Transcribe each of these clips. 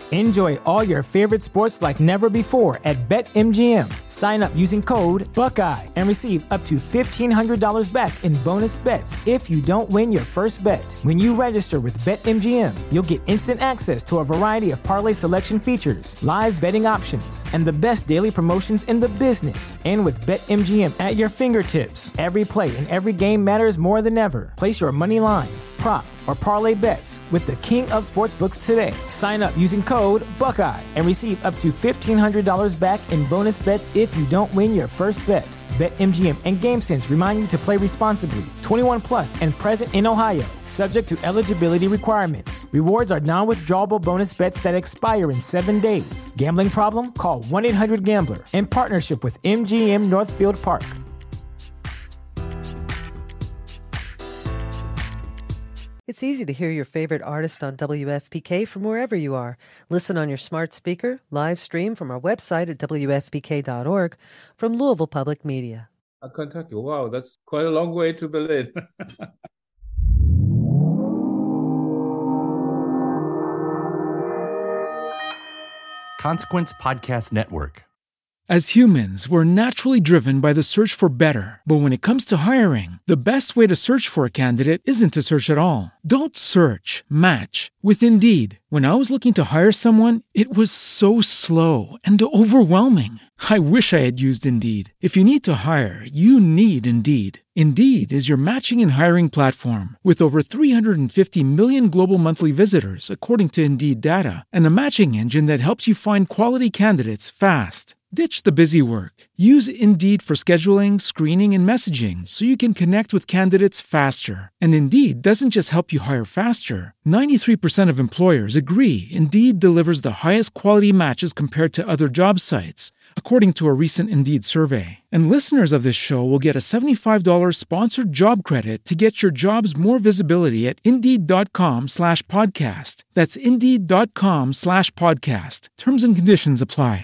Enjoy all your favorite sports like never before at BetMGM. Sign up using code Buckeye and receive up to $1,500 back in bonus bets if you don't win your first bet. When you register with BetMGM, you'll get instant access to a variety of parlay selection features, live betting options, and the best daily promotions in the business. And with BetMGM at your fingertips, every play and every game matters more than ever. Place your money line, prop, or parlay bets with the king of sportsbooks today. Sign up using code Buckeye and receive up to $1,500 back in bonus bets if you don't win your first bet. BetMGM and GameSense remind you to play responsibly. 21 plus and present in Ohio, subject to eligibility requirements. Rewards are non-withdrawable bonus bets that expire in 7 days. Gambling problem? Call 1-800-GAMBLER. In partnership with MGM Northfield Park. It's easy to hear your favorite artist on WFPK from wherever you are. Listen on your smart speaker, live stream from our website at WFPK.org, from Louisville Public Media. Kentucky, wow, that's quite a long way to Berlin. Consequence Podcast Network. As humans, we're naturally driven by the search for better. But when it comes to hiring, the best way to search for a candidate isn't to search at all. Don't search, match with Indeed. When I was looking to hire someone, it was so slow and overwhelming. I wish I had used Indeed. If you need to hire, you need Indeed. Indeed is your matching and hiring platform with over 350 million global monthly visitors, according to Indeed data, and a matching engine that helps you find quality candidates fast. Ditch the busy work. Use Indeed for scheduling, screening, and messaging so you can connect with candidates faster. And Indeed doesn't just help you hire faster. 93% of employers agree Indeed delivers the highest quality matches compared to other job sites, according to a recent Indeed survey. And listeners of this show will get a $75 sponsored job credit to get your jobs more visibility at Indeed.com/podcast. That's Indeed.com/podcast. Terms and conditions apply.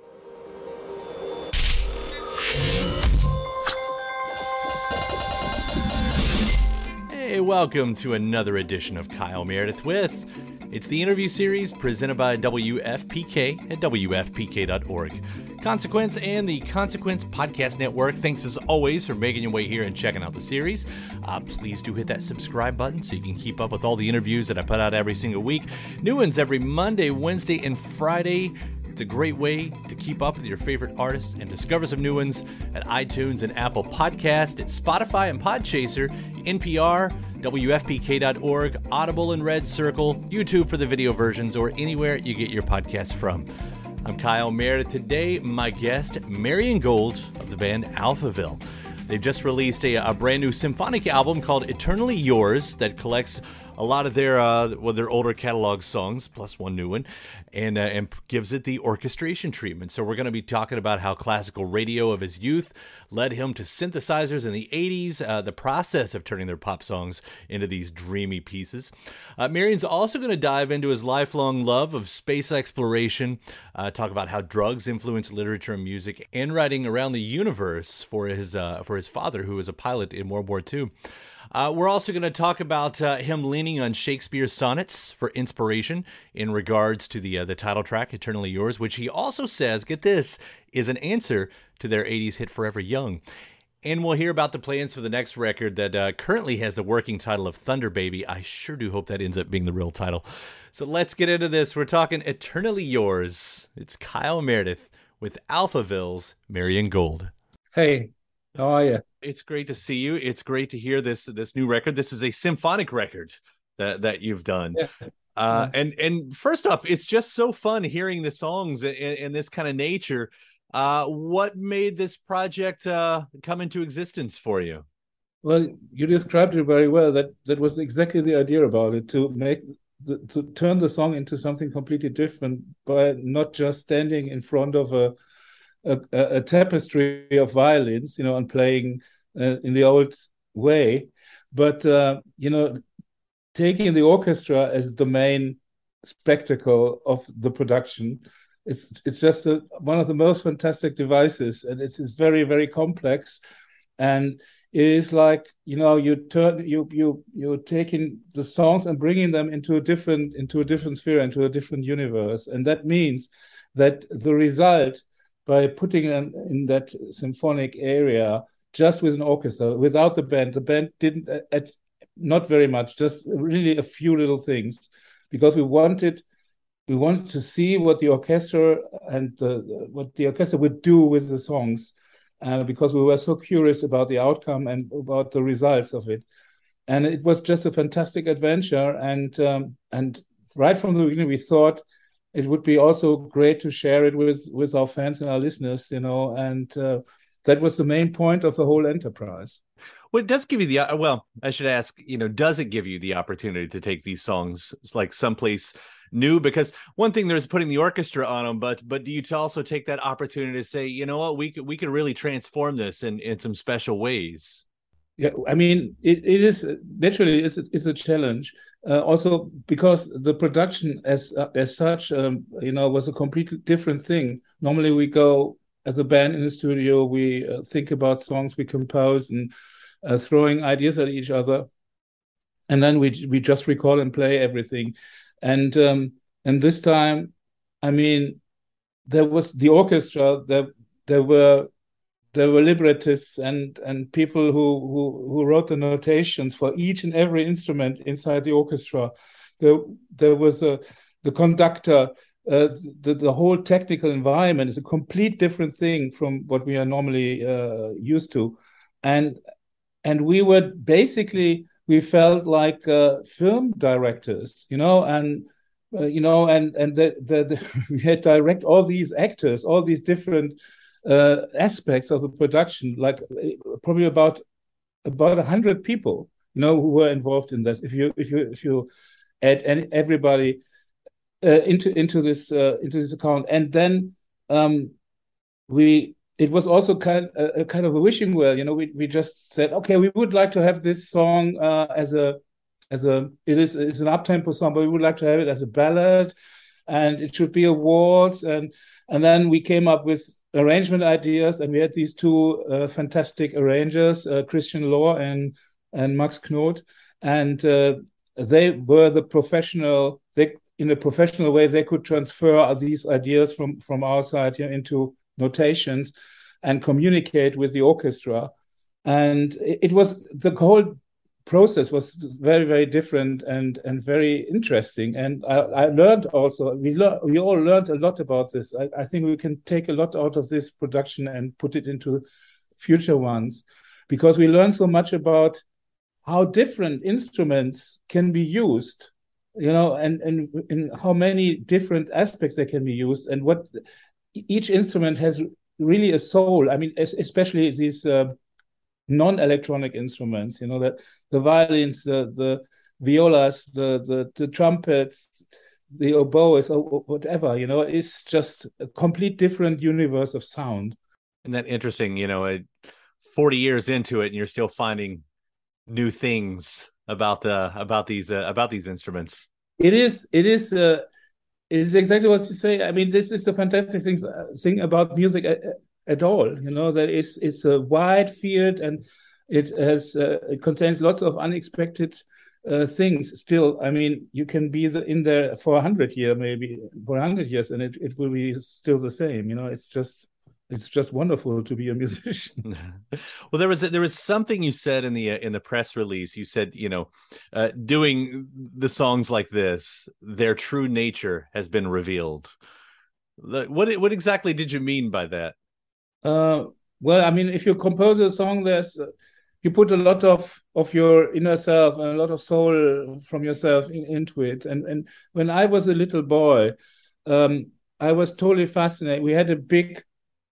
Hey, welcome to another edition of Kyle Meredith with. It's the interview series presented by WFPK at WFPK.org. Consequence and the Consequence Podcast Network. Thanks as always for making your way here and checking out the series. Please do hit that subscribe button so you can keep up with all the interviews that I put out every single week. New ones every Monday, Wednesday, and Friday. It's a great way to keep up with your favorite artists and discover some new ones at iTunes and Apple Podcast, at Spotify and Podchaser, NPR, WFPK.org, Audible and Red Circle, YouTube for the video versions, or anywhere you get your podcasts from. I'm Kyle Meredith. Today, my guest, Marian Gold of the band Alphaville. They've just released a brand new symphonic album called Eternally Yours that collects a lot of their older catalog songs, plus one new one, and gives it the orchestration treatment. So we're going to be talking about how classical radio of his youth led him to synthesizers in the 80s, the process of turning their pop songs into these dreamy pieces. Marian's also going to dive into his lifelong love of space exploration, talk about how drugs influence literature and music, and writing around the universe for his father, who was a pilot in World War II. We're also going to talk about him leaning on Shakespeare's sonnets for inspiration in regards to the title track, Eternally Yours, which he also says, get this, is an answer to their 80s hit Forever Young. And we'll hear about the plans for the next record that currently has the working title of Thunder Baby. I sure do hope that ends up being the real title. So let's get into this. We're talking Eternally Yours. It's Kyle Meredith with Alphaville's Marian Gold. Hey, how are you? It's great to see you. It's great to hear this new record. This is a symphonic record that you've done. Yeah. And first off, it's just so fun hearing the songs in this kind of nature. What made this project come into existence for you? Well, you described it very well. That was exactly the idea about it, to turn the song into something completely different by not just standing in front of a tapestry of violins, and playing in the old way, but taking the orchestra as the main spectacle of the production. It's just one of the most fantastic devices, and it's very, very complex. And it is like, you're taking the songs and bringing them into a different sphere, into a different universe. And that means that the result, by putting them in that symphonic area just with an orchestra, without the band didn't not very much, just really a few little things, because we wanted to see what the orchestra and what the orchestra would do with the songs, because we were so curious about the outcome and about the results of it. And it was just a fantastic adventure. And right from the beginning, we thought it would be also great to share it with our fans and our listeners, and that was the main point of the whole enterprise. Well, it does give you I should ask, does it give you the opportunity to take these songs like someplace new? Because one thing there's putting the orchestra on them, but do you also take that opportunity to say, you know what, we could really transform this in some special ways? Yeah, I mean, it is naturally it's a challenge. Also because the production as such, was a completely different thing. Normally we go as a band in the studio, we think about songs, we compose, and throwing ideas at each other, and then we just record and play everything. And this time, I mean, there was the orchestra. There were librettists and people who wrote the notations for each and every instrument inside the orchestra. There was the conductor. The whole technical environment is a complete different thing from what we are normally used to, and we were basically, we felt like film directors, and we had direct all these actors, all these different aspects of the production, like probably about 100 people, who were involved in that. If you add everybody into this account, and then it was also kind of a wishing well. We just said, okay, we would like to have this song it's an up-tempo song, but we would like to have it as a ballad, and it should be a waltz. And then we came up with arrangement ideas, and we had these two fantastic arrangers, Christian Lohr and Max Knoth, and they were the professional. In a professional way, they could transfer these ideas from our side into notations and communicate with the orchestra. And it was, the whole process was very, very different and very interesting. And I learned also, we all learned a lot about this. I think we can take a lot out of this production and put it into future ones, because we learned so much about how different instruments can be used, and in how many different aspects they can be used, and what each instrument has really a soul. I mean, especially these non-electronic instruments, that the violins, the violas, the trumpets, the oboes, or whatever, it's just a complete different universe of sound. And that interesting, 40 years into it, and you're still finding new things about these instruments. It is exactly what you say. I mean, this is the fantastic thing about music at all. That it's a wide field, and it contains lots of unexpected things. Still, I mean, you can be in there for 100 years, maybe for 100 years, and it will be still the same. It's just wonderful to be a musician. Well, there was something you said in the press release. You said, doing the songs like this, their true nature has been revealed. What exactly did you mean by that? Well, I mean, if you compose a song, you put a lot of your inner self and a lot of soul from yourself into it. And when I was a little boy, I was totally fascinated. We had a big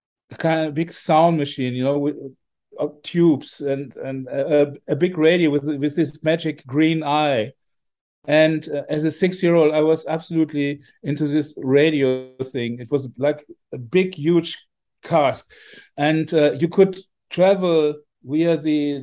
sound machine, with tubes and a big radio with this magic green eye. And as a 6-year-old, I was absolutely into this radio thing. It was like a big, huge cask, and you could travel via the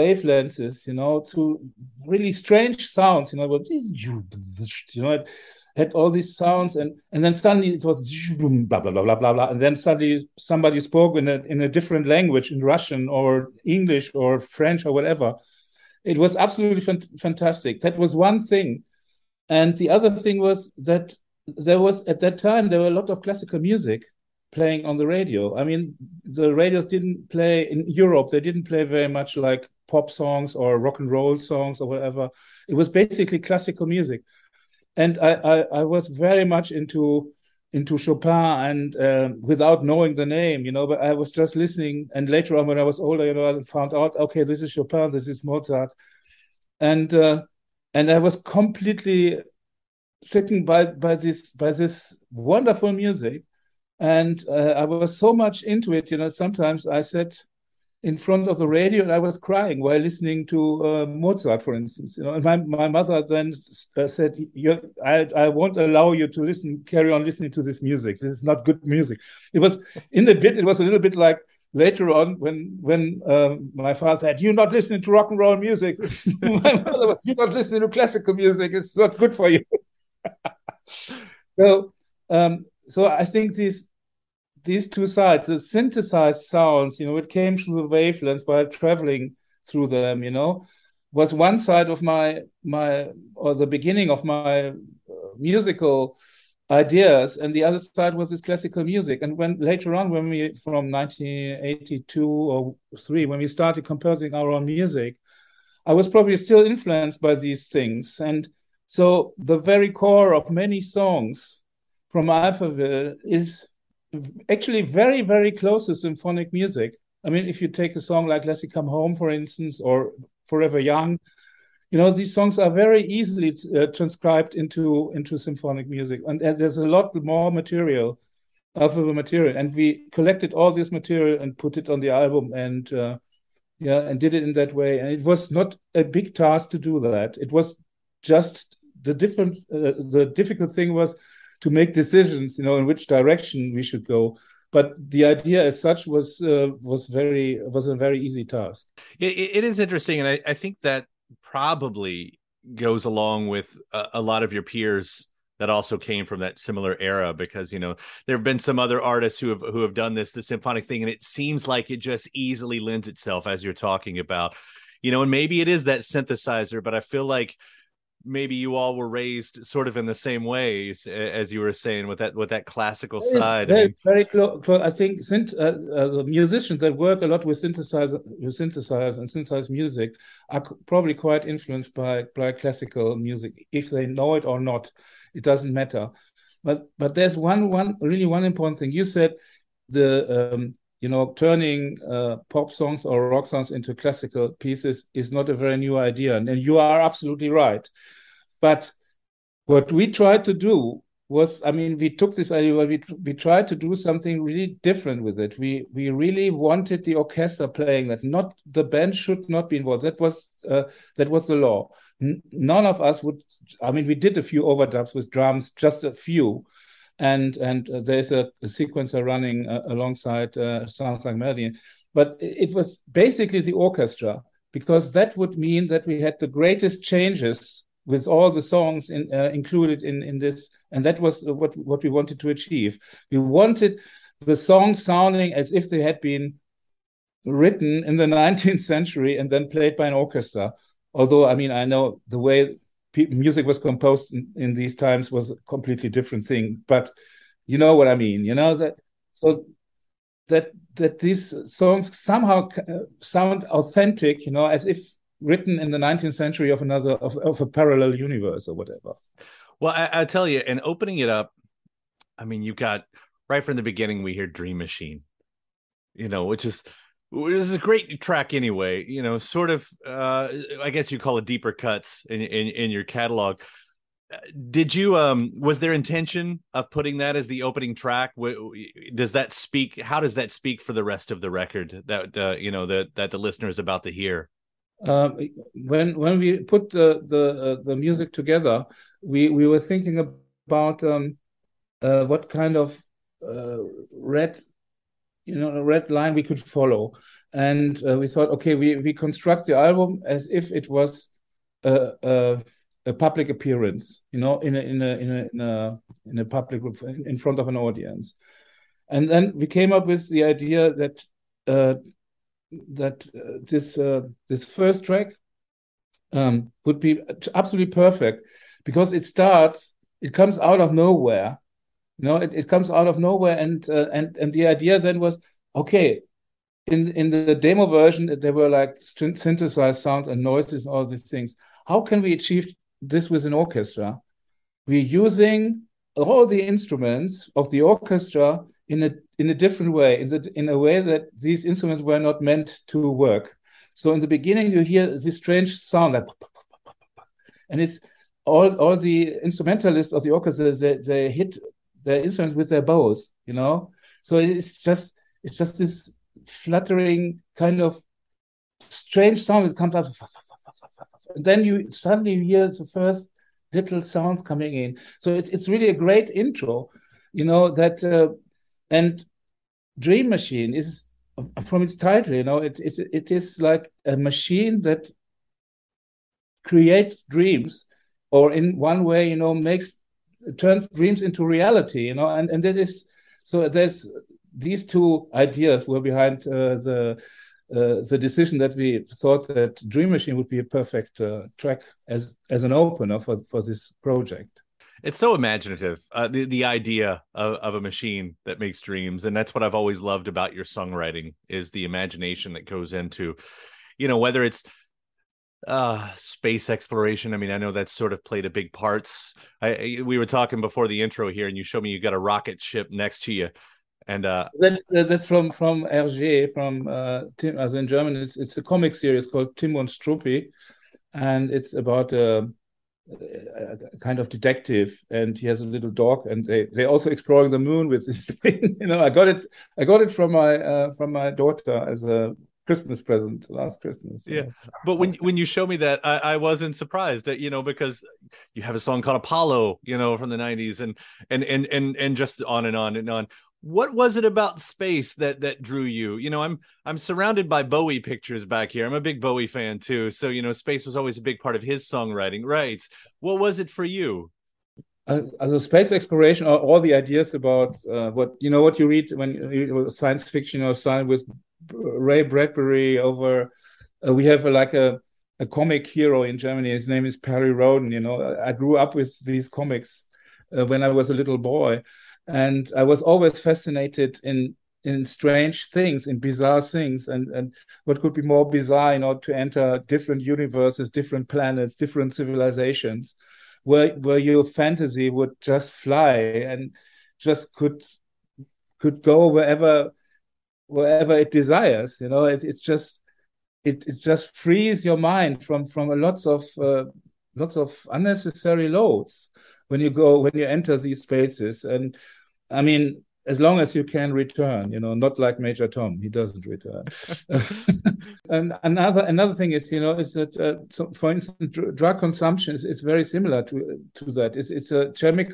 wavelengths, to really strange sounds, had all these sounds, and then suddenly it was blah blah blah blah blah blah, and then suddenly somebody spoke in a different language, in Russian or English or French or whatever. It was absolutely fantastic. That was one thing, and the other thing was that there was, at that time, there were a lot of classical music playing on the radio. I mean, the radios didn't play in Europe. They didn't play very much like pop songs or rock and roll songs or whatever. It was basically classical music. And I was very much into Chopin, and without knowing the name, but I was just listening. And later on, when I was older, I found out, okay, this is Chopin, this is Mozart, and I was completely taken by this wonderful music, and I was so much into it. Sometimes I sat in front of the radio and I was crying while listening to Mozart, for instance. And my mother then said, I won't allow you to carry on listening to this music. This is not good music. It was it was a little bit like later on when my father said, "You're not listening to rock and roll music." My mother was, "You're not listening to classical music. It's not good for you." So I think these two sides, the synthesized sounds, it came through the wavelengths while traveling through them, was one side of or the beginning of my musical ideas, and the other side was this classical music. And when later on, from 1982 or 3, when we started composing our own music, I was probably still influenced by these things. And so the very core of many songs from Alphaville is actually very, very close to symphonic music. I mean, if you take a song like Lassie Come Home, for instance, or Forever Young, these songs are very easily transcribed into symphonic music. And there's a lot more material, Alphaville material. And we collected all this material and put it on the album, and and did it in that way. And it was not a big task to do that. It was just the difficult thing was to make decisions, in which direction we should go. But the idea as such was a very easy task. It is interesting, and I think that probably goes along with a lot of your peers that also came from that similar era, because there have been some other artists who have done the symphonic thing, and it seems like it just easily lends itself, as you're talking about, and maybe it is that synthesizer, but I feel like maybe you all were raised sort of in the same ways, as you were saying, with that classical side. Very close. I think the musicians that work a lot with synthesize and synthesized music are probably quite influenced by classical music, if they know it or not. It doesn't matter. But there's one important thing. You said turning pop songs or rock songs into classical pieces is not a very new idea. And you are absolutely right. But what we tried to do was, we took this idea, we tried to do something really different with it. We really wanted the orchestra playing that. Not the band should not be involved. That was the law. None of us would. We did a few overdubs with drums, just a few. And there's a sequencer running alongside Sounds Like Melody. But it was basically the orchestra, because that would mean that we had the greatest changes with all the songs included in this. And that was what we wanted to achieve. We wanted the songs sounding as if they had been written in the 19th century and then played by an orchestra. Although, I know the way music was composed in these times was a completely different thing, but you know what I mean, that these songs somehow sound authentic, as if written in the 19th century of a parallel universe or whatever. Well, I tell you, and opening it up, you've got right from the beginning, we hear Dream Machine, which is a great track anyway, sort of, I guess you call it deeper cuts in your catalog. Did you, was there intention of putting that as the opening track? Does that speak, how does that speak for the rest of the record that, that the listener is about to hear? When we put the music together, we were thinking about what kind of red line we could follow, and we thought, okay, we construct the album as if it was a a public appearance, you know, in a public in front of an audience. And then we came up with the idea that this first track would be absolutely perfect, because it comes out of nowhere. You know, it comes out of nowhere, and the idea then was, okay, in the demo version there were like synthesized sounds and noises and all these things. How can we achieve this with an orchestra? We're using all the instruments of the orchestra in a different way, in a way that these instruments were not meant to work. So in the beginning you hear this strange sound, like, and it's all the instrumentalists of the orchestra, they hit their instruments with their bows, you know. So it's just this fluttering kind of strange sound that comes out, and then you suddenly hear the first little sounds coming in. So it's really a great intro, you know, that and Dream Machine is, from its title, you know, it is like a machine that creates dreams, or in one way, you know, turns dreams into reality, you know, and that is, so there's these two ideas were behind the decision that we thought that Dream Machine would be a perfect track as an opener for this project. It's so imaginative, the idea of a machine that makes dreams. And that's what I've always loved about your songwriting, is the imagination that goes into, you know, whether it's space exploration. I mean, I know that's sort of played a big part. We were talking before the intro here, and you showed me you got a rocket ship next to you. And that's from Hergé, from Tim, as in German. It's a comic series called Tim und Struppi, and it's about a kind of detective, and he has a little dog, and they're also exploring the moon with this thing. You know, I got it from my daughter as a Christmas present last Christmas. Yeah, but when you show me that, I wasn't surprised that, you know, because you have a song called Apollo, you know, from the 90s, and just on and on and on. What was it about space that drew you? You know, I'm surrounded by Bowie pictures back here. I'm a big Bowie fan too. So, you know, space was always a big part of his songwriting, right? What was it for you? As a space exploration, or all the ideas about what you read when you read science fiction or science with Ray Bradbury over. We have a comic hero in Germany. His name is Perry Rhodan. You know, I grew up with these comics when I was a little boy. And I was always fascinated in strange things, in bizarre things, and what could be more bizarre, you know, to enter different universes, different planets, different civilizations, where your fantasy would just fly and just could go wherever it desires. You know, it just frees your mind from lots of unnecessary loads when you enter these spaces. And I mean, as long as you can return, you know, not like Major Tom, he doesn't return. And another thing is, you know, is that so for instance, drug consumption is very similar to that. It's a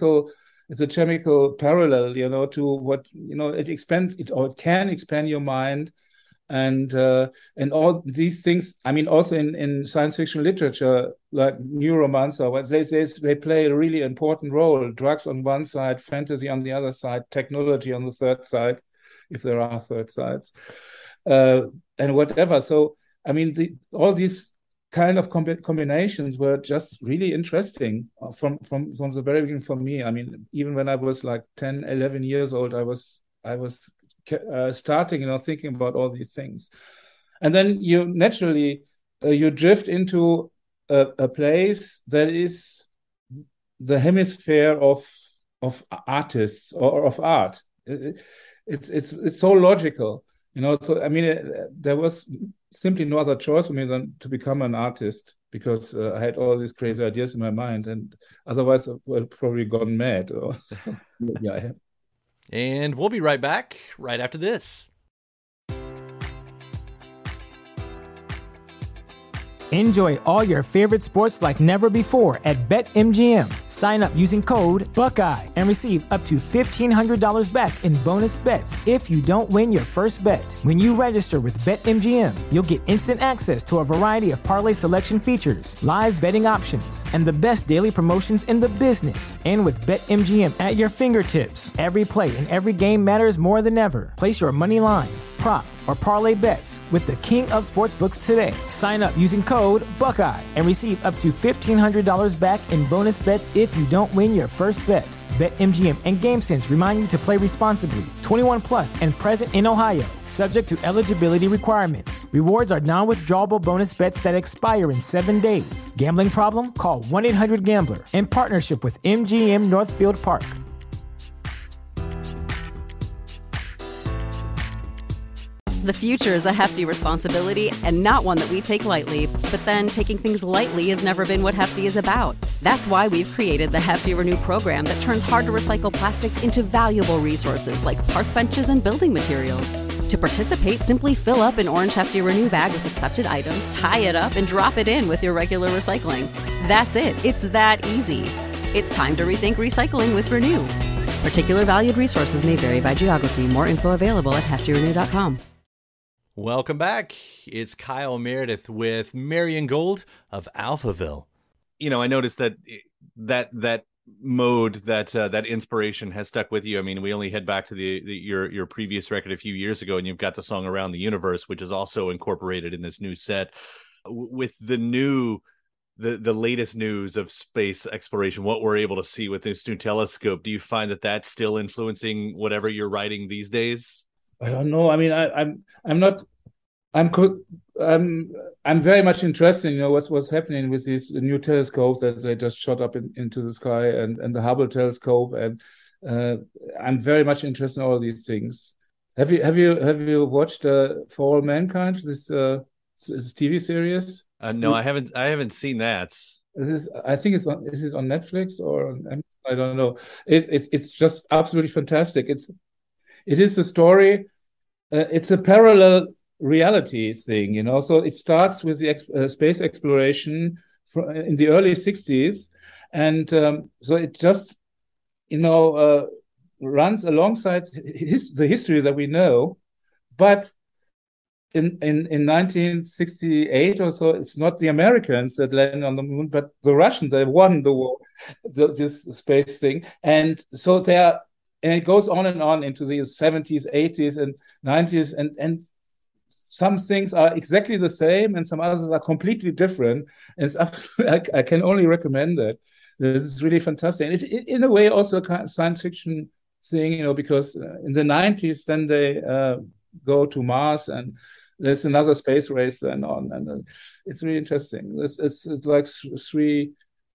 chemical parallel, you know, to what, you know, it can expand your mind. And all these things, I mean, also in science fiction literature, like Neuromancer, they play a really important role. Drugs on one side, fantasy on the other side, technology on the third side, if there are third sides, and whatever. So, I mean, all these kind of combinations were just really interesting from the very beginning for me. I mean, even when I was like 10, 11 years old, I was starting, you know, thinking about all these things. And then you naturally you drift into a place that is the hemisphere of artists or of art. It's so logical, you know. So I mean, there was simply no other choice for me than to become an artist, because I had all these crazy ideas in my mind, and otherwise I would have probably gone mad. So, yeah, I have. And we'll be right back right after this. Enjoy all your favorite sports like never before at BetMGM. Sign up using code Buckeye and receive up to $1,500 back in bonus bets if you don't win your first bet. When you register with BetMGM, you'll get instant access to a variety of parlay selection features, live betting options, and the best daily promotions in the business. And with BetMGM at your fingertips, every play and every game matters more than ever. Place your money line, prop, or parlay bets with the king of sportsbooks today. Sign up using code Buckeye and receive up to $1,500 back in bonus bets if you don't win your first bet. BetMGM and GameSense remind you to play responsibly. 21 plus and present in Ohio, subject to eligibility requirements. Rewards are non-withdrawable bonus bets that expire in 7 days. Gambling problem? Call 1-800-GAMBLER. In partnership with MGM Northfield Park. The future is a hefty responsibility and not one that we take lightly. But then taking things lightly has never been what Hefty is about. That's why we've created the Hefty Renew program that turns hard-to-recycle plastics into valuable resources like park benches and building materials. To participate, simply fill up an orange Hefty Renew bag with accepted items, tie it up, and drop it in with your regular recycling. That's it. It's that easy. It's time to rethink recycling with Renew. Particular valued resources may vary by geography. More info available at heftyrenew.com. Welcome back. It's Kyle Meredith with Marion Gold of Alphaville. You know, I noticed that mode, that inspiration has stuck with you. I mean, we only head back to your previous record a few years ago, and you've got the song Around the Universe, which is also incorporated in this new set. With the latest news of space exploration, what we're able to see with this new telescope, do you find that that's still influencing whatever you're writing these days? I don't know. I mean, I'm very much interested. You know, what's happening with these new telescopes that they just shot up into the sky, and the Hubble telescope, and I'm very much interested in all these things. Have you watched For All Mankind, this TV series? No, I haven't seen that. I think is it on Netflix or on, I don't know. It's just absolutely fantastic. It is a story. It's a parallel reality thing, you know. So it starts with the space exploration in the early 60s, and so it just, you know, runs alongside the history that we know. But in 1968 or so, it's not the Americans that landed on the moon, but the Russians. They won the war, this space thing, and so they are. And it goes on and on into the 70s, 80s, and 90s, and some things are exactly the same, and some others are completely different. And it's absolutely, I can only recommend that. This is really fantastic. And it's in a way also a kind of science fiction thing, you know, because in the 90s, then they go to Mars, and there's another space race then on, and it's really interesting. It's like three.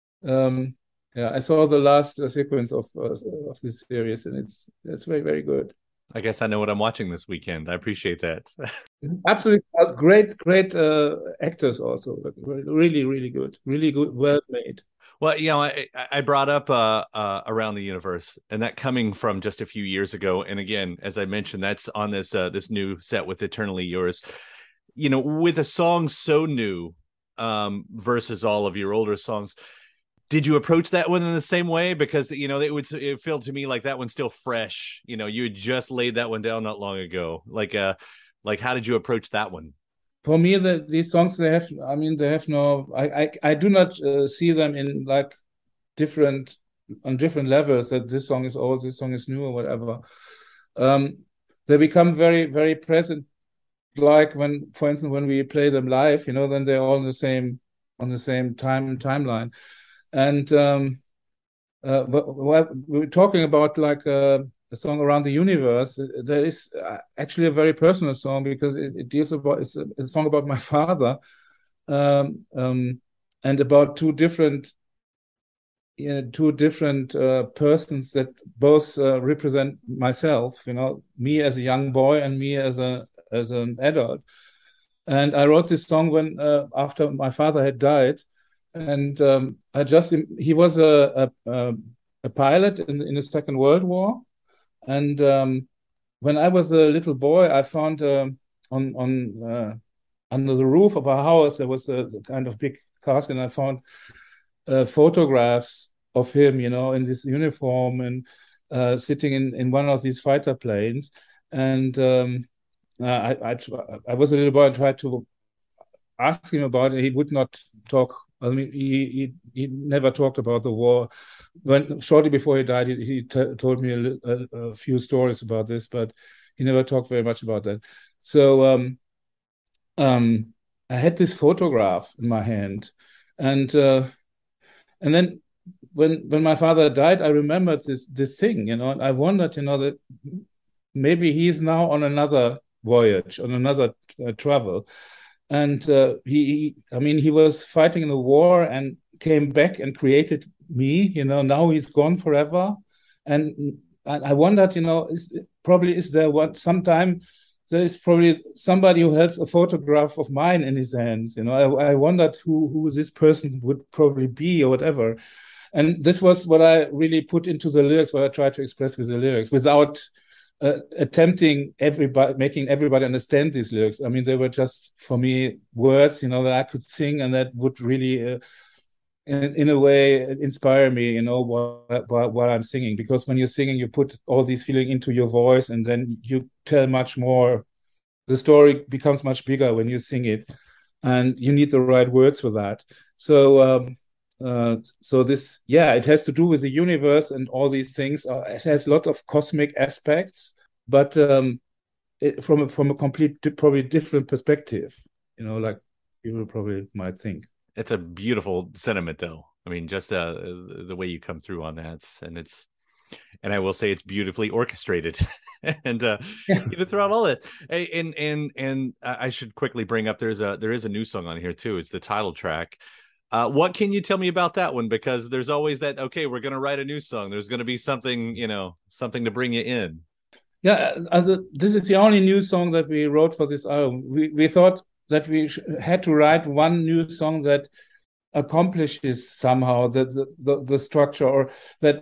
Yeah, I saw the last sequence of this series, and it's very, very good. I guess I know what I'm watching this weekend. I appreciate that. Absolutely great actors also. Really, really good, well made. Well, you know, I brought up Around the Universe, and that coming from just a few years ago. And again, as I mentioned, that's on this new set with Eternally Yours. You know, with a song so new versus all of your older songs. Did you approach that one in the same way? Because, you know, it felt to me like that one's still fresh. You know, you had just laid that one down not long ago. Like how did you approach that one? For me, these songs, they have no, I do not see them in like different levels, that this song is old, this song is new, or whatever. They become very, very present. Like when, for instance, when we play them live, you know, then they're all on the same timeline. And but we're talking about like a song Around the Universe. There is actually a very personal song, because it deals about, it's a song about my father, and about two different persons that both represent myself. You know, me as a young boy and me as an adult. And I wrote this song when after my father had died. And he was a pilot in the Second World War, and when I was a little boy, I found I under the roof of our house, there was a kind of big casket, and I found photographs of him, in this uniform and sitting in one of these fighter planes. And I was a little boy and tried to ask him about it. He would not talk. I mean, he never talked about the war. When shortly before he died, he told me a few stories about this, but he never talked very much about that. So I had this photograph in my hand, and then when my father died, I remembered this thing, and I wondered, that maybe he's now on another voyage, on another travel. And he was fighting in the war and came back and created me. Now he's gone forever, and I wondered, is there sometime there is probably somebody who has a photograph of mine in his hands. I wondered who this person would probably be or whatever. And this was what I really put into the lyrics, what I tried to express with the lyrics, without attempting making everybody understand these lyrics. I mean, they were just, for me, words, that I could sing, and that would really, in a way, inspire me, while I'm singing. Because when you're singing, you put all these feelings into your voice, and then you tell much more. The story becomes much bigger when you sing it, and you need the right words for that. So this, it has to do with the universe and all these things. It has a lot of cosmic aspects, but from a complete, probably different perspective, like people probably might think. It's a beautiful sentiment, though. I mean, just the way you come through on that, and I will say it's beautifully orchestrated. And throughout all that, and I should quickly bring up there is a new song on here too. It's the title track. What can you tell me about that one? Because there's always that, okay, we're going to write a new song. There's going to be something, something to bring you in. Yeah, this is the only new song that we wrote for this album. We thought that we had to write one new song that accomplishes somehow the structure, or that,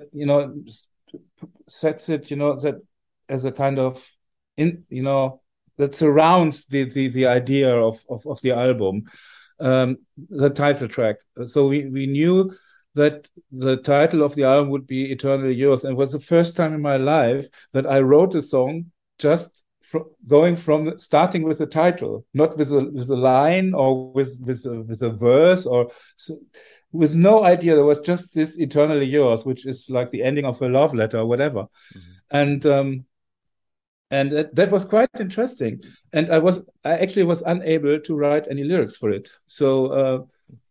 sets it, that as a kind of, that surrounds the idea of the album. The title track. So we knew that the title of the album would be Eternally Yours, and it was the first time in my life that I wrote a song just starting with the title, not with a line or with a verse, or with no idea. There was just this Eternally Yours, which is like the ending of a love letter or whatever. Mm-hmm. And that was quite interesting. And I actually was unable to write any lyrics for it. So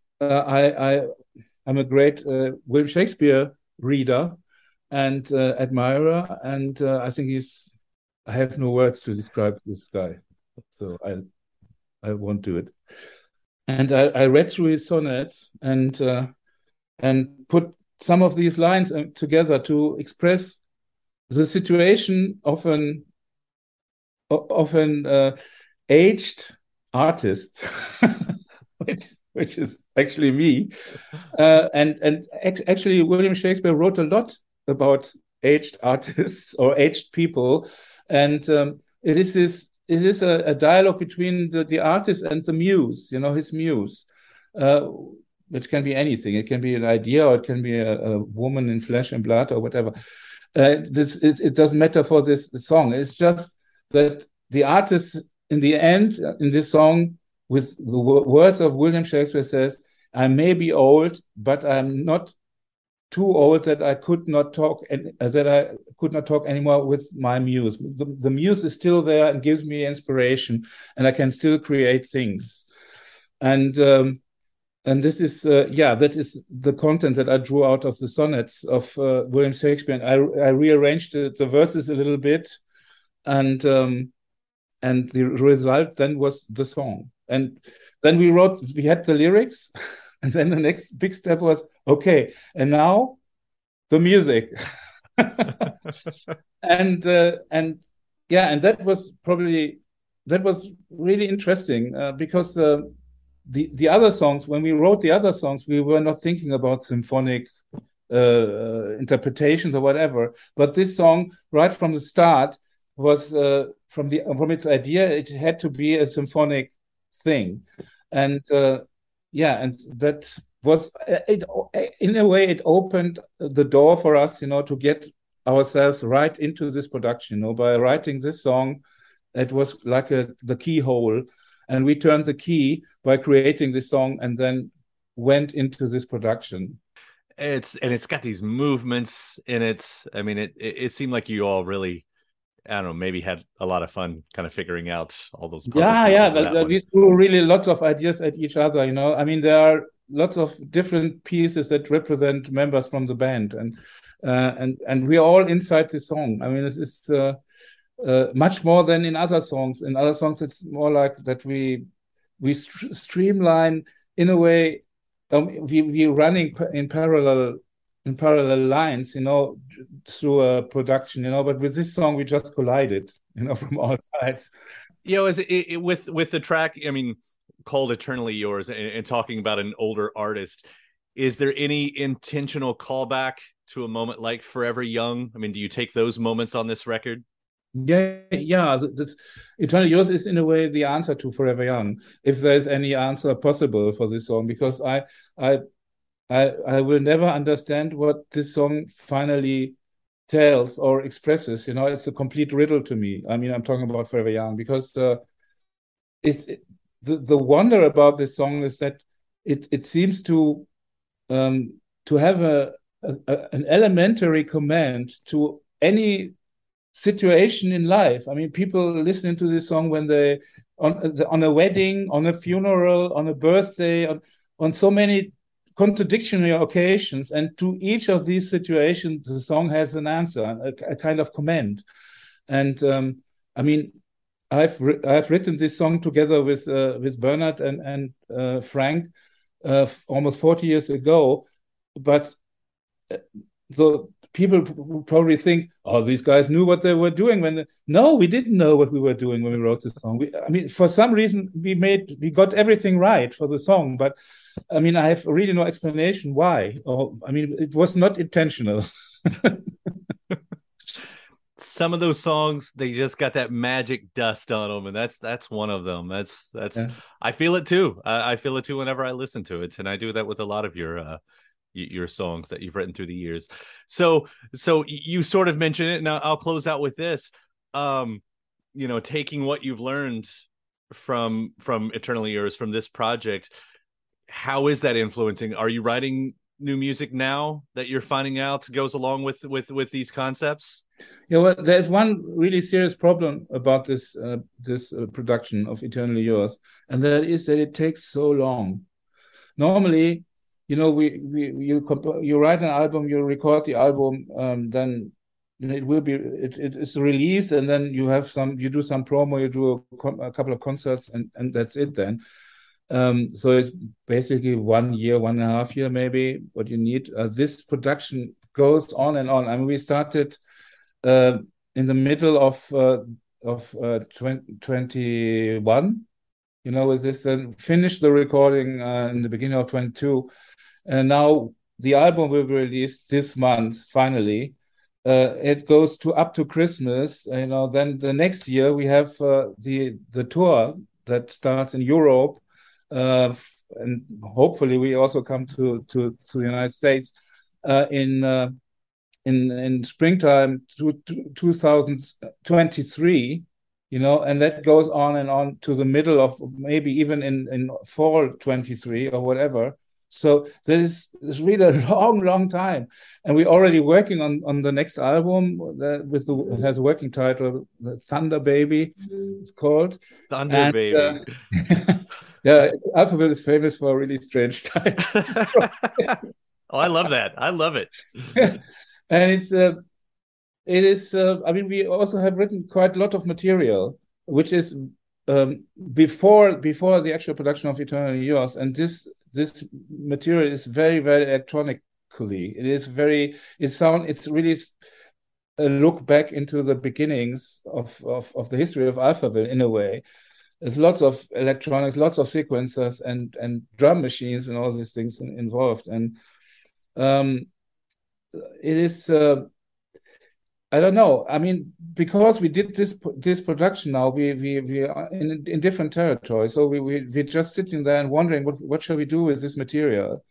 I'm a great William Shakespeare reader and admirer, and I think I have no words to describe this guy. So I won't do it. And I read through his sonnets and put some of these lines together to express the situation of an aged artist, which is actually me, and actually William Shakespeare wrote a lot about aged artists or aged people, and it is a dialogue between the artist and the muse, his muse, which can be anything. It can be an idea, or it can be a woman in flesh and blood, or whatever. It doesn't matter for this song. It's just that the artist, in the end, in this song, with the words of William Shakespeare, says, "I may be old, but I'm not too old that I could not talk anymore with my muse. The muse is still there and gives me inspiration, and I can still create things." And this is that is the content that I drew out of the sonnets of William Shakespeare. And I rearranged the verses a little bit, and the result then was the song. And then we had the lyrics, and then the next big step was, okay, and now the music. and that was really interesting, because the other songs, when we wrote the other songs, we were not thinking about symphonic interpretations or whatever. But this song, right from the start, was from its idea, it had to be a symphonic thing. And and that was it. In a way, it opened the door for us, to get ourselves right into this production. By writing this song, it was like the keyhole, and we turned the key by creating this song, and then went into this production. It's got these movements in it. I mean, it seemed like you all really, I don't know, maybe had a lot of fun kind of figuring out all those puzzle pieces. We threw really lots of ideas at each other. I mean, there are lots of different pieces that represent members from the band, and we're all inside the song. I mean, it's much more than in other songs. In other songs, it's more like that we streamline in a way. We're running in parallel lines, through a production, but with this song we just collided, from all sides. Is it with the track, I mean, called Eternally Yours, and talking about an older artist, is there any intentional callback to a moment like Forever Young? I mean, do you take those moments on this record? Yeah. This Eternally Yours is in a way the answer to Forever Young, if there's any answer possible for this song, because I will never understand what this song finally tells or expresses. It's a complete riddle to me. I mean, I'm talking about Forever Young because it's the wonder about this song is that it seems to have an elementary command to any situation in life. I mean, people listening to this song when they on a wedding, on a funeral, on a birthday, on so many contradictory occasions, and to each of these situations, the song has an answer, a kind of command. And I mean, I've written this song together with Bernard and Frank almost 40 years ago, but so people probably think, oh, these guys knew what they were doing no, we didn't know what we were doing when we wrote this song. I mean, for some reason we got everything right for the song, but I mean, I have really no explanation why. I mean, it was not intentional. Some of those songs, they just got that magic dust on them, and that's one of them. That's yeah. I feel it too. I feel it too whenever I listen to it, and I do that with a lot of your songs that you've written through the years. So you sort of mentioned it, and I'll close out with this. Taking what you've learned from Eternally Yours, from this project, how is that influencing? Are you writing new music now that you're finding out goes along with these concepts? Yeah, well, there's one really serious problem about this production of Eternally Yours, and that is that it takes so long. Normally, you write an album, you record the album, then it will be it's a release, and then you do some promo, you do a couple of concerts, and that's it then. So it's basically 1 year, 1.5 years maybe what you need. This production goes on and on. I mean, we started in the middle of 2021, with this, and finished the recording in the beginning of 2022. And now the album will be released this month, finally. It goes up to Christmas. Then the next year we have the tour that starts in Europe. And hopefully we also come to the United States in springtime 2023, and that goes on and on to the middle of maybe even in fall 23 or whatever. So there's really a long time, and we're already working on the next album it has a working title, Thunder Baby. It's called Thunder Baby. Yeah, Alphaville is famous for a really strange title. Oh, I love that. I love it. And it is. I mean, we also have written quite a lot of material, which is before the actual production of Eternally Yours, and this material is very, very electronically. It is very. It's really a look back into the beginnings of the history of Alphaville in a way. There's lots of electronics, lots of sequencers and drum machines and all these things involved. And it is, I don't know. I mean, because we did this production now, we are in different territories. So we're just sitting there and wondering what shall we do with this material.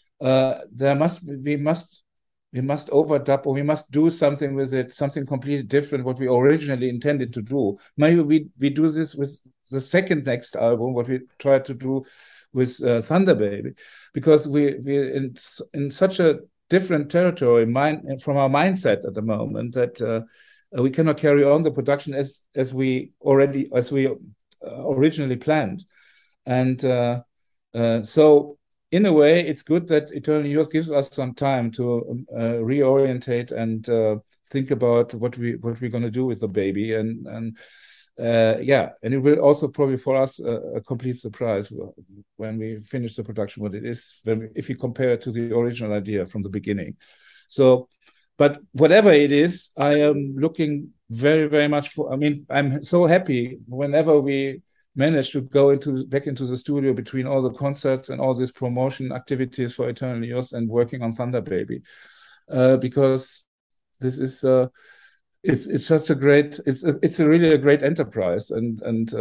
We must overdub, or we must do something with it, something completely different what we originally intended to do. Maybe we do this with the second next album, what we tried to do with Thunder Baby, because we're in such a different territory from our mindset at the moment that we cannot carry on the production as we originally planned, and so in a way it's good that Eternally Yours gives us some time to reorientate and think about what we're going to do with the baby, and it will also probably for us a complete surprise when we finish the production what it is if you compare it to the original idea from the beginning. So, but whatever it is, I am looking very, very much for. I mean, I'm so happy whenever we manage to go back into the studio between all the concerts and all these promotion activities for Eternally Yours and working on Thunder Baby, because this is. It's such a great. It's really a great enterprise, and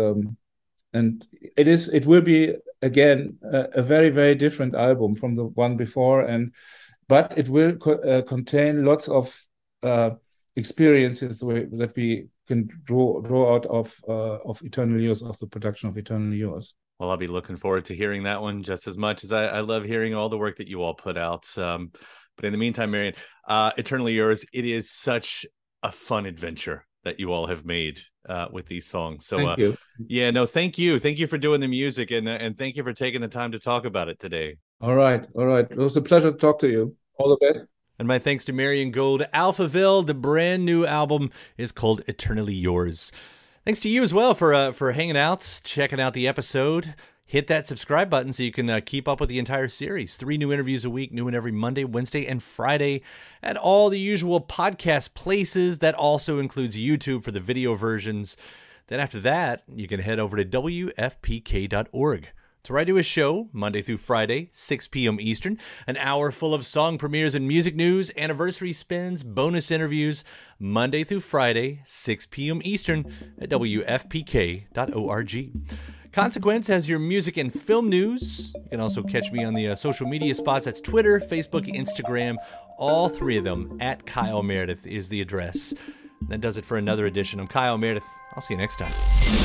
it will be again a very, very different album from the one before, but it will contain lots of experiences that we can draw out of Eternally Yours, of the production of Eternally Yours. Well, I'll be looking forward to hearing that one just as much as I love hearing all the work that you all put out. But in the meantime, Marian, Eternally Yours, it is such a fun adventure that you all have made with these songs. So thank you. Thank you for doing the music, and thank you for taking the time to talk about it today. All right. It was a pleasure to talk to you. All the best. And my thanks to Marian Gold. Alphaville, the brand new album, is called Eternally Yours. Thanks to you as well for hanging out, checking out the episode. Hit that subscribe button so you can keep up with the entire series. 3 new interviews a week, new one every Monday, Wednesday, and Friday at all the usual podcast places. That also includes YouTube for the video versions. Then after that, you can head over to WFPK.org. It's where I do a show Monday through Friday, 6 p.m. Eastern, an hour full of song premieres and music news, anniversary spins, bonus interviews, Monday through Friday, 6 p.m. Eastern at WFPK.org. Consequence has your music and film news. You can also catch me on the social media spots. That's Twitter, Facebook, Instagram. All 3 of them at Kyle Meredith is the address. That does it for another edition. I'm Kyle Meredith. I'll see you next time.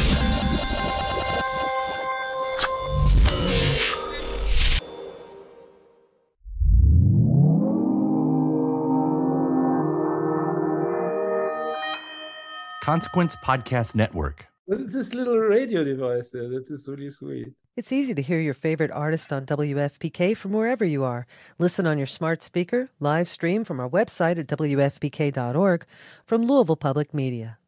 Consequence Podcast Network. What is this little radio device there? That is really sweet. It's easy to hear your favorite artist on WFPK from wherever you are. Listen on your smart speaker, live stream from our website at WFPK.org, from Louisville Public Media.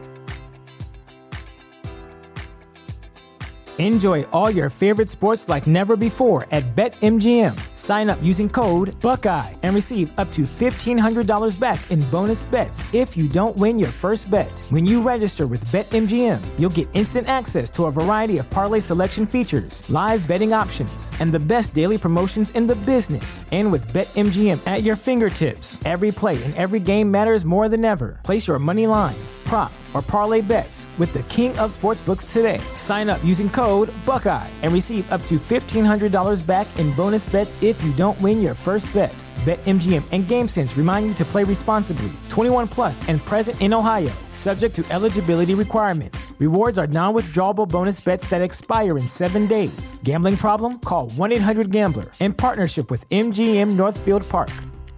Enjoy all your favorite sports like never before at BetMGM. Sign up using code Buckeye and receive up to $1,500 back in bonus bets if you don't win your first bet. When you register with BetMGM, you'll get instant access to a variety of parlay selection features, live betting options, and the best daily promotions in the business. And with BetMGM at your fingertips, every play and every game matters more than ever. Place your money line, prop, or parlay bets with the king of sportsbooks today. Sign up using code Buckeye and receive up to $1,500 back in bonus bets if you don't win your first bet. BetMGM and GameSense remind you to play responsibly. 21 plus and present in Ohio, subject to eligibility requirements. Rewards are non-withdrawable bonus bets that expire in 7 days. Gambling problem? Call 1-800-GAMBLER. In partnership with MGM Northfield Park.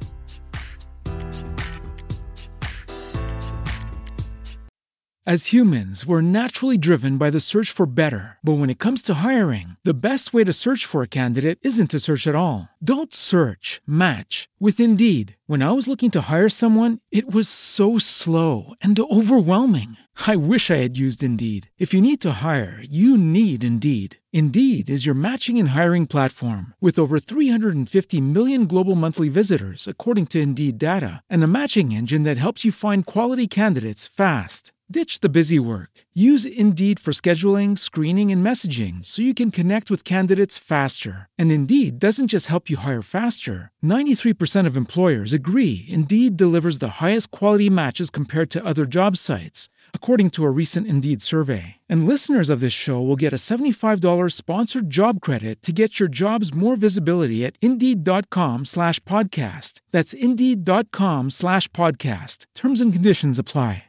As humans, we're naturally driven by the search for better. But when it comes to hiring, the best way to search for a candidate isn't to search at all. Don't search, match with Indeed. When I was looking to hire someone, it was so slow and overwhelming. I wish I had used Indeed. If you need to hire, you need Indeed. Indeed is your matching and hiring platform with over 350 million global monthly visitors, according to Indeed data, and a matching engine that helps you find quality candidates fast. Ditch the busy work. Use Indeed for scheduling, screening, and messaging so you can connect with candidates faster. And Indeed doesn't just help you hire faster. 93% of employers agree Indeed delivers the highest quality matches compared to other job sites, according to a recent Indeed survey. And listeners of this show will get a $75 sponsored job credit to get your jobs more visibility at Indeed.com/podcast. That's Indeed.com/podcast. Terms and conditions apply.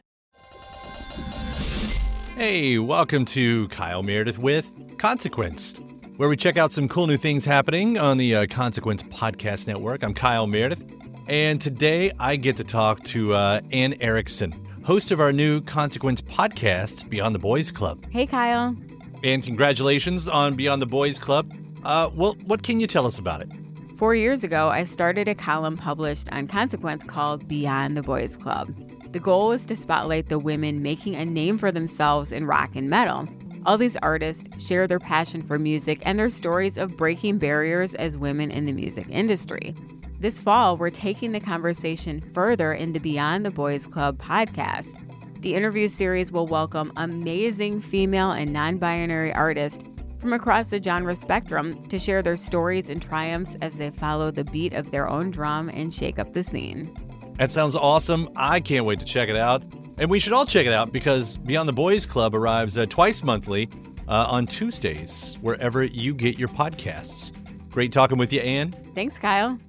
Hey, welcome to Kyle Meredith with Consequence, where we check out some cool new things happening on the Consequence Podcast Network. I'm Kyle Meredith, and today I get to talk to Ann Erickson, host of our new Consequence podcast, Beyond the Boys Club. Hey, Kyle. And congratulations on Beyond the Boys Club. Well, what can you tell us about it? 4 years ago, I started a column published on Consequence called Beyond the Boys Club. The goal was to spotlight the women making a name for themselves in rock and metal. All these artists share their passion for music and their stories of breaking barriers as women in the music industry. This fall, we're taking the conversation further in the Beyond the Boys Club podcast. The interview series will welcome amazing female and non-binary artists from across the genre spectrum to share their stories and triumphs as they follow the beat of their own drum and shake up the scene. That sounds awesome. I can't wait to check it out. And we should all check it out because Beyond the Boys Club arrives twice monthly on Tuesdays, wherever you get your podcasts. Great talking with you, Ann. Thanks, Kyle.